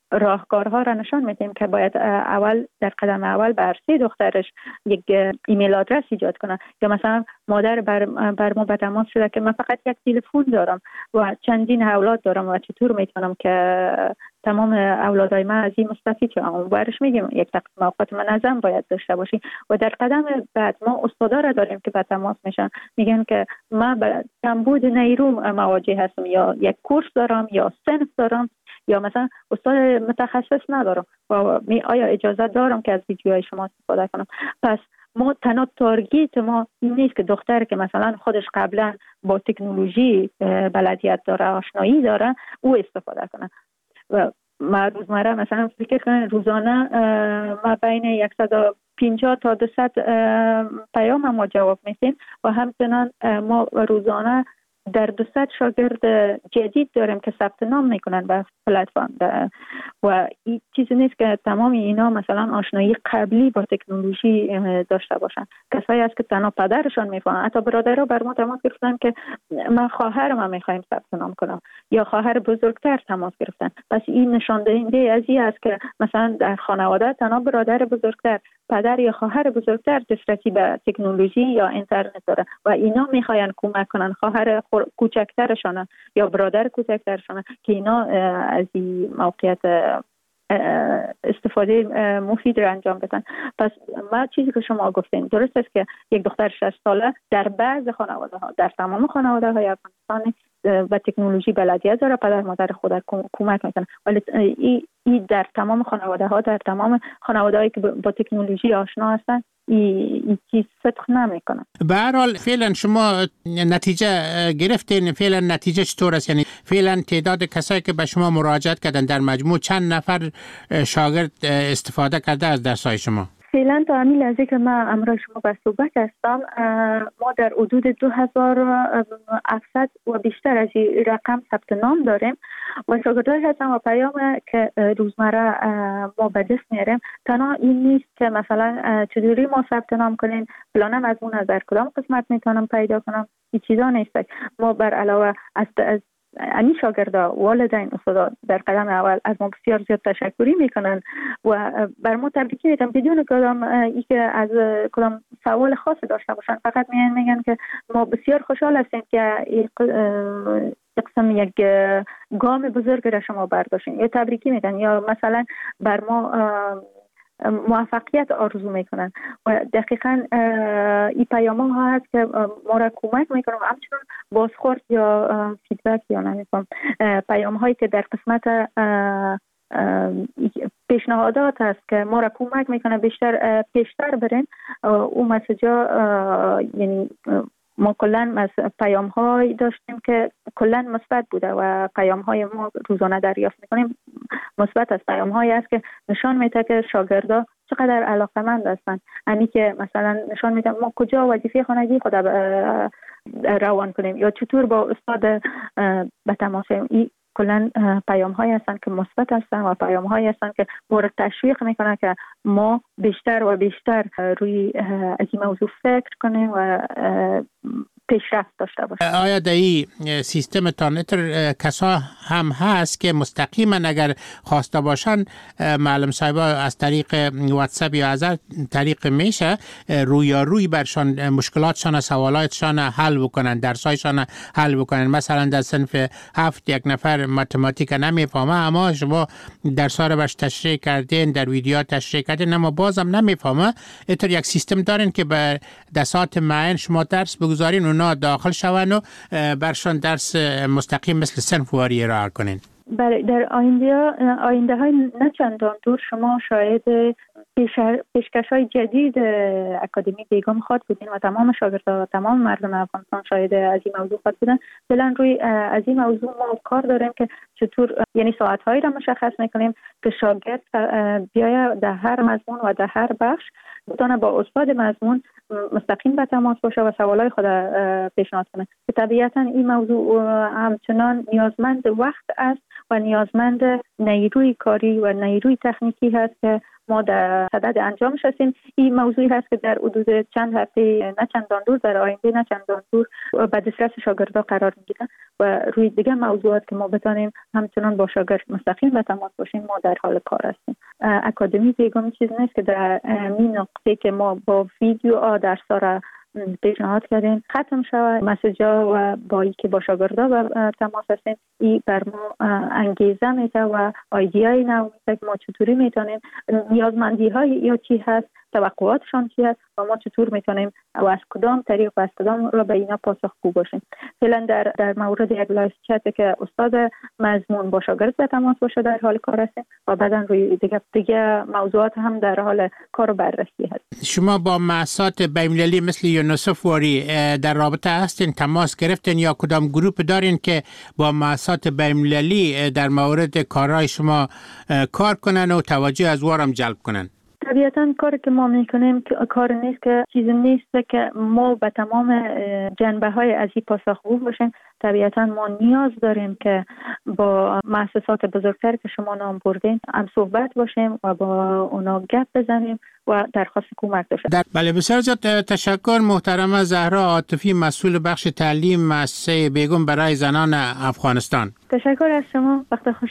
راهکارها را نشان میدیم که باید اول در قدم اول بر سه دخترش یک ایمیل آدرس ایجاد کنه، یا مثلا مادر بر بر ما به تماس شده که من فقط یک تلفن دارم و چندین اولاد دارم و چطور میتونم که تمام اولادای من از این مستفید شوم. برش میگیم یک تقسیم اوقات منظم باید داشته باشی. و در قدم بعد ما استادا را داریم که به تماس میشن، میگن که من به کمبود نیرو مواجه هستم، یا یک کورس دارم یا صنف دارم، یا مثلا استاد متخصص ندارم و می آیا اجازه دارم که از ویدیوهای شما استفاده کنم. پس ما تنها تارگت ما این نیست که دختر که مثلا خودش قبلا با تکنولوژی بلدیت داره، آشنایی داره، او استفاده کنه. و ما روزمره مثلا فکر کنم روزانه ما بین صد و پنجاه تا دویست پیام ما جواب میدیم و همچنان ما روزانه در دویست شاگرد جدید داریم که ثبت نام میکنن به پلتفرم و این چیزی نیست که تمام اینا مثلا آشنایی قبلی با تکنولوژی داشته باشن. کسایی است که تنها پدرشان میفهمن. حتی برادرها بر ما تماس گرفتن که من خواهرم میخوایم ثبت نام کنم، یا خواهر بزرگتر تماس گرفتن. پس این نشان دهنده از این است که مثلا در خانواده تنها برادر بزرگتر، پدر یا خواهر بزرگتر دسترسی به تکنولوژی یا اینترنت داره و اینا میخواین کمک کنن خواهر کوچکترشان یا برادر کوچکترشان که اینا از این موقعیت استفاده مفید را انجام بدن. پس ما چیزی که شما گفتین درست است که یک دختر شش ساله در بعض خانواده ها، در تمام خانواده های افغانستان با تکنولوژی بلدیت داره، پدر مادر خود کمک میکنه، ولی این ای در تمام خانواده ها، در تمام خانواده هایی که با تکنولوژی آشنا هستن این چیز صدق نمیکنه. به هر حال فعلا شما نتیجه گرفتین، فعلا نتیجه چطور است؟ یعنی فعلا تعداد کسایی که به شما مراجعت کردن در مجموع چند نفر شاگرد استفاده کرده از درس‌های شما؟ فعلا تا همین لحظه که من امروز شما به صحبت هستم ما در حدود دو هزار و هفتصد و بیشتر از این رقم ثبت نام داریم و شاگردای هستم و پیام که روزمره ما به دست میاریم تنها این نیست که مثلا چجوری ما ثبت نام کنیم، فلان مضمون از در کدام قسمت میتونم پیدا کنم، این چیزا نیست. ما بر علاوه از از امی شاگردا والدین استادا در قدم اول از ما بسیار زیاد تشکری میکنن و بر ما تبریک میگن بدون کدام ای که از کدام سوال خاصی داشته باشن، فقط میگن میگن که ما بسیار خوشحال هستیم که این قسم یک گام بزرگ را شما برداشتین، یا تبریکی میگن یا مثلا بر ما موفقیت آرزو میکنن و دقیقاً این پیام ها هست که ما را کمک میکنن. همچنان بازخورد یا فیدبک یا نمیکنم پیام هایی که در قسمت پیشنهادات هست که ما را کمک میکنه بیشتر پیشتر برین. اون مسیجا یعنی ما کلا پیام های داشتیم که کلا مثبت بوده و پیام های ما روزانه دریافت میکنیم مثبت است. پیام هایی است که نشان میده که شاگردا چقدر علاقه‌مند هستن، یعنی که مثلا نشان میده ما کجا وظیفه خانگی خود روان کنیم یا چطور با استاد به تماس. این کلا پیام هایی هستن که مثبت هستن و پیام هایی هستن که ما را تشویق میکنه که ما بیشتر و بیشتر روی از این موضوع فکر کنیم و پیشرفت داشته باشیم. آیا در این سیستم تانتر کسا هم هست که مستقیما اگر خواسته باشن معلم صاحبا از طریق واتساپ یا از طریق میشه روی روی برشان مشکلاتشان سوالاتشان حل بکنن، درسایشان حل بکنن؟ مثلا در صنف هفت یک نفر متماتیک نمیفهمه اما شما درس رو برش تشریح کردین، در ویدیو تشریح کردین اما بازم نمیفهمه، اینطور یک سیستم دارین که به دسات معین شما درس بگذارین اونا داخل شون و برشان درس مستقیم مثل صنف واری ارائه کنین؟ بله، در آینده آینده های نه چندان دور شما شاید پیشکش های جدید اکادمی بیگم خواد بودین و تمام شاگردان و تمام مردم افغانستان شاید از این موضوع خواد بودن. فعلا روی از این موضوع ما کار داریم که چطور یعنی ساعت هایی را مشخص میکنیم که شاگرد بیاید در هر مضمون و در هر بخش بتونه با استاد مضمون مستقیم به تماس باشه و سوالای خود پیشنهاد کنه که طبیعتا این موضوع همچنان نیازمند وقت است و نیازمند نیروی کاری و نیروی تکنیکی هست که ما در صدد انجامش هستیم. این موضوعی هست که در حدود چند هفته نه چندان دور در آینده نه چندان دور به دسترس شاگردان قرار میگیرن و روی دیگه موضوعات که ما بتانیم همچنان با شاگرد مستقیم به تماس باشیم ما در حال کار هستیم. اکادمی بیگم چیز نیست که در این نقطه که ما با ویدیو درس را پیشنهاد کردیم ختم شود مسیجا و با ای که با شاگردا به تماس هستیم. این بر ما انگیزه میده و ایدیای نو میده که ما چطوری میتونیم نیازمندی های یا چی هست، توقعاتشان چی هست و ما چطور میتونیم و از کدام طریق و از کدام را به اینا پاسخگو باشیم. فعلا در در مورد یک لایو چت که استاد مضمون با شاگرد به تماس باشه در حال کار هستیم و بعداً روی دیگه دیگه موضوعات هم در حال کار و بررسی هست. شما با مؤسسات بین‌المللی مثل یونیسف واری در رابطه هستین، تماس گرفتین یا کدام گروپ دارین که با مؤسسات بین‌المللی در مورد کارهای شما کار کنن و توجه از وارم جلب کنن؟ طبیعتاً کاری که ما میکنیم کار نیست که چیزی نیست که ما به تمام جنبه های از این پاسخگو باشیم. طبیعتاً ما نیاز داریم که با مؤسسات بزرگتر که شما نام بردین هم صحبت باشیم و با اونا گپ بزنیم و درخواست کمک داشته. بله بسیار زیاد تشکر محترمه زهرا عاطفی، مسئول بخش تعلیم مؤسسه بیگم برای زنان افغانستان. تشکر از شما، وقت خوش.